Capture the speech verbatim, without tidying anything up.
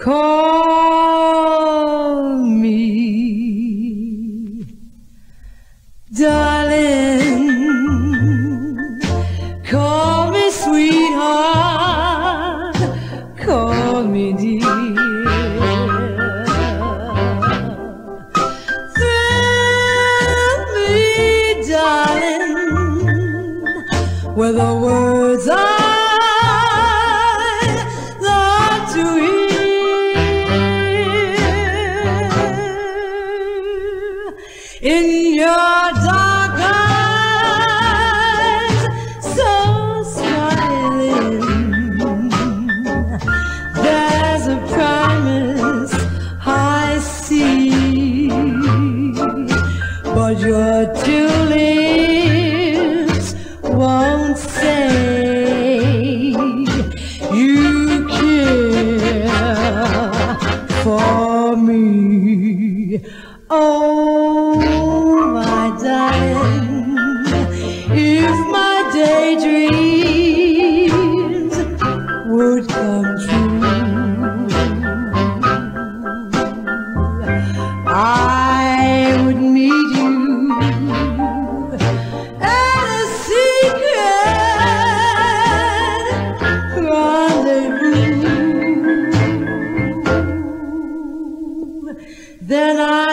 Call me, darling, call me sweetheart, call me dear. Thrill me, darling, with the words I love to hear. In your dark eyes, so smiling, there's a promise I see, but your two lips won't say you care for me. Oh, my darling, if my daydreams would come true, I would meet you at a secret rendezvous. Then I